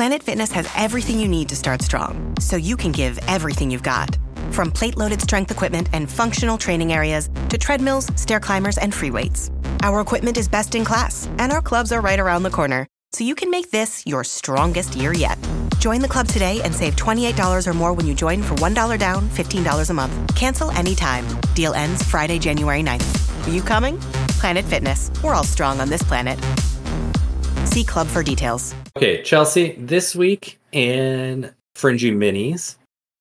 Planet Fitness has everything you need to start strong, so you can give everything you've got. From plate-loaded strength equipment and functional training areas to treadmills, stair climbers, and free weights. Our equipment is best in class, and our clubs are right around the corner, so you can make this your strongest year yet. Join the club today and save $28 or more when you join for $1 down, $15 a month. Cancel anytime. Deal ends Friday, January 9th. Are you coming? Planet Fitness. We're all strong on this planet. See club for details. Okay, Chelsea, this week in Fringy Minis,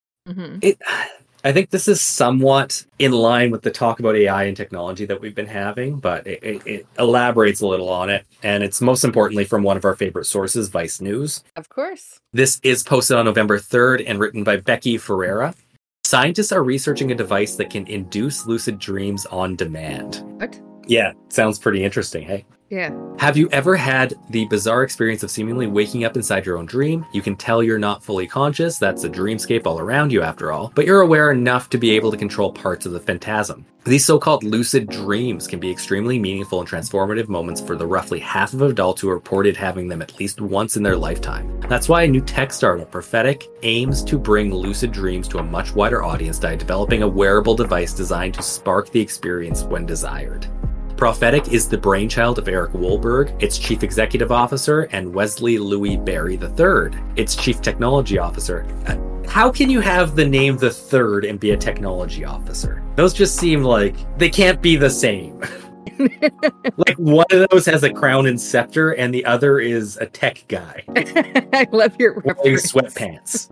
I think this is somewhat in line with the talk about AI and technology that we've been having, but it elaborates a little on it. And it's most importantly from one of our favorite sources, Vice News. Of course. This is posted on November 3rd and written by Becky Ferreira. Scientists are researching a device that can induce lucid dreams on demand. What? Yeah, sounds pretty interesting, hey? Yeah. Have you ever had the bizarre experience of seemingly waking up inside your own dream? You can tell you're not fully conscious, that's a dreamscape all around you after all, but you're aware enough to be able to control parts of the phantasm. These so-called lucid dreams can be extremely meaningful and transformative moments for the roughly half of adults who reported having them at least once in their lifetime. That's why a new tech startup, Prophetic, aims to bring lucid dreams to a much wider audience by developing a wearable device designed to spark the experience when desired. Prophetic is the brainchild of Eric Wohlberg, its chief executive officer, and Wesley Louis Barry III, its chief technology officer. How can you have the name the third and be a technology officer? Those just seem like they can't be the same. Like one of those has a crown and scepter and the other is a tech guy. I love your wearing sweatpants.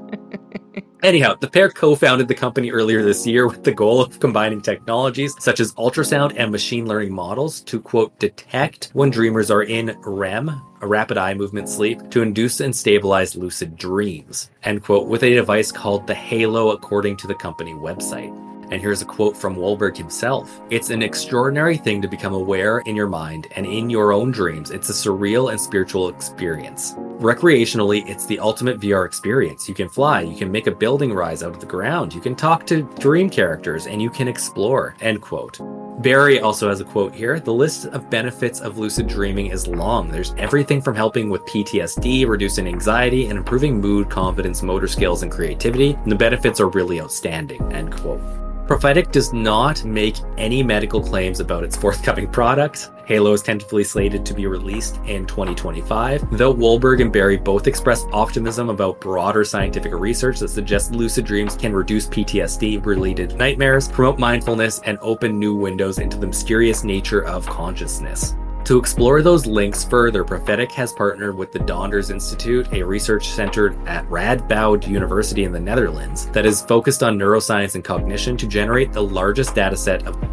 Anyhow, the pair co-founded the company earlier this year with the goal of combining technologies such as ultrasound and machine learning models to, quote, detect when dreamers are in REM, a rapid eye movement sleep, to induce and stabilize lucid dreams, end quote, with a device called the Halo, according to the company website. And here's a quote from Wohlberg himself. It's an extraordinary thing to become aware in your mind and in your own dreams. It's a surreal and spiritual experience. Recreationally, it's the ultimate VR experience. You can fly, you can make a building rise out of the ground, you can talk to dream characters, and you can explore, end quote. Barry also has a quote here. The list of benefits of lucid dreaming is long. There's everything from helping with PTSD, reducing anxiety, and improving mood, confidence, motor skills, and creativity. And the benefits are really outstanding, end quote. Prophetic does not make any medical claims about its forthcoming product. Halo is tentatively slated to be released in 2025, though Wohlberg and Barry both expressed optimism about broader scientific research that suggests lucid dreams can reduce PTSD-related nightmares, promote mindfulness, and open new windows into the mysterious nature of consciousness. To explore those links further, Prophetic has partnered with the Donders Institute, a research center at Radboud University in the Netherlands that is focused on neuroscience and cognition to generate the largest dataset of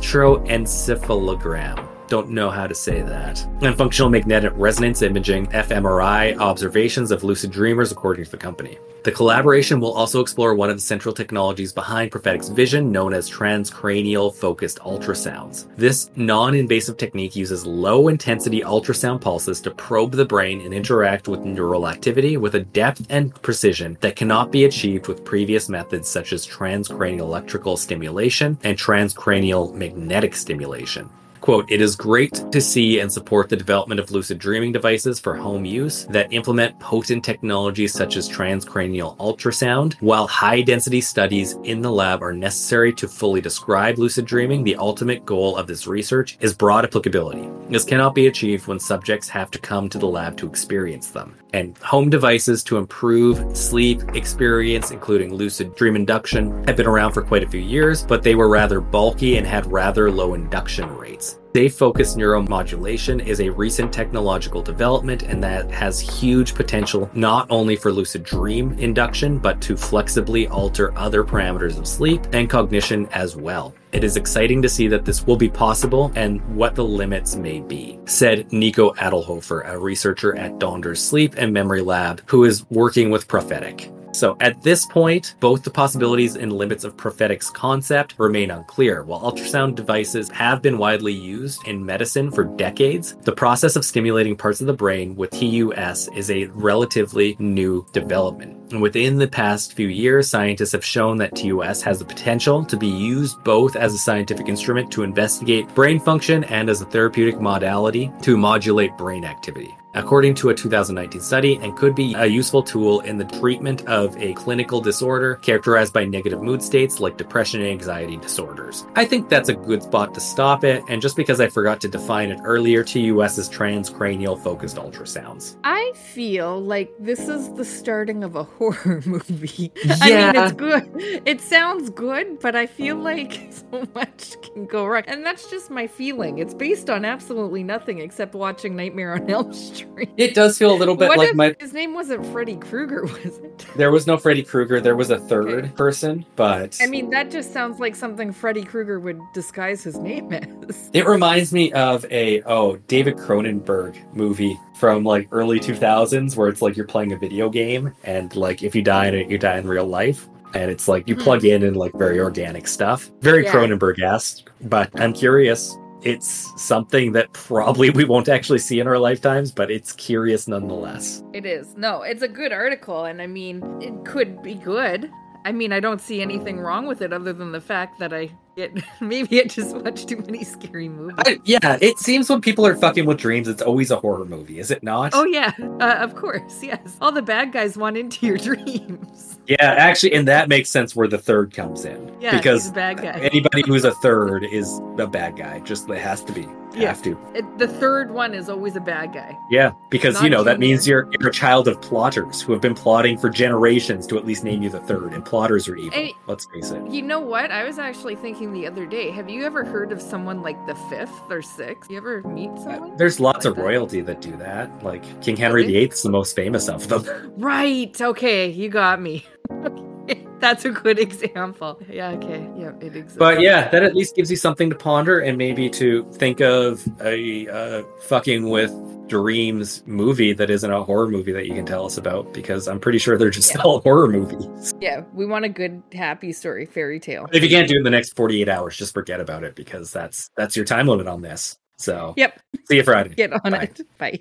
electroencephalogram. Don't know how to say that. And functional magnetic resonance imaging, fMRI, observations of lucid dreamers, according to the company. The collaboration will also explore one of the central technologies behind Prophetic's vision, known as transcranial focused ultrasounds. This non-invasive technique uses low-intensity ultrasound pulses to probe the brain and interact with neural activity with a depth and precision that cannot be achieved with previous methods such as transcranial electrical stimulation and transcranial magnetic stimulation. Quote, it is great to see and support the development of lucid dreaming devices for home use that implement potent technologies such as transcranial ultrasound. While high-density studies in the lab are necessary to fully describe lucid dreaming, the ultimate goal of this research is broad applicability. This cannot be achieved when subjects have to come to the lab to experience them. And home devices to improve sleep experience, including lucid dream induction, have been around for quite a few years, but they were rather bulky and had rather low induction rates. Safe-focused neuromodulation is a recent technological development, and that has huge potential not only for lucid dream induction, but to flexibly alter other parameters of sleep and cognition as well. It is exciting to see that this will be possible and what the limits may be, said Nico Adelhofer, a researcher at Donders Sleep and Memory Lab, who is working with Prophetic. So at this point, both the possibilities and limits of Prophetic's concept remain unclear. While ultrasound devices have been widely used in medicine for decades, the process of stimulating parts of the brain with TUS is a relatively new development. And within the past few years, scientists have shown that TUS has the potential to be used both as a scientific instrument to investigate brain function and as a therapeutic modality to modulate brain activity. according to a 2019 study, and could be a useful tool in the treatment of a clinical disorder characterized by negative mood states like depression and anxiety disorders. I think that's a good spot to stop it, and just because I forgot to define it earlier, TUS is transcranial focused ultrasounds. I feel like this is the starting of a horror movie. Yeah. I mean, it's good. It sounds good, but I feel like so much can go wrong. And that's just my feeling. It's based on absolutely nothing except watching Nightmare on Elm Street. It does feel a little bit What like if his name wasn't Freddy Krueger, was it? There was no Freddy Krueger. There was a third person, but I mean, that just sounds like something Freddy Krueger would disguise his name as. it reminds me of a David Cronenberg movie from like early 2000s where it's like you're playing a video game and like if you die in it, you die in real life. And it's like you plug in and like very organic stuff. Very Cronenberg-esque, but I'm curious. It's something that probably we won't actually see in our lifetimes, but it's curious nonetheless. It is. No, it's a good article, and I mean, it could be good. I mean, I don't see anything wrong with it other than the fact that maybe I just watched too many scary movies. Yeah, it seems when people are fucking with dreams, it's always a horror movie, is it not? Oh, yeah, of course, yes. All the bad guys want into your dreams. Yeah, actually, and that makes sense where the third comes in. Yeah, because he's a bad guy. Anybody who's a third is a bad guy. Just it has to be. Have to. The third one is always a bad guy. Yeah, because, Not that means you're a child of plotters who have been plotting for generations to at least name you the third, and plotters are evil. Let's face it. You know what? I was actually thinking the other day, have you ever heard of someone like the fifth or sixth? You ever meet someone? There's lots like of that? Royalty that do that. Like, King Henry VIII is the most famous of them. Right, okay, you got me. That's a good example. Yeah, okay. Yeah, it exists. But yeah, that at least gives you something to ponder and maybe to think of a fucking with dreams movie that isn't a horror movie that you can tell us about, because I'm pretty sure they're just all horror movies. Yeah, we want a good, happy story, fairy tale. If you can't do it in the next 48 hours, just forget about it, because that's your time limit on this. So, yep. See you Friday. Get on Bye. it. Bye.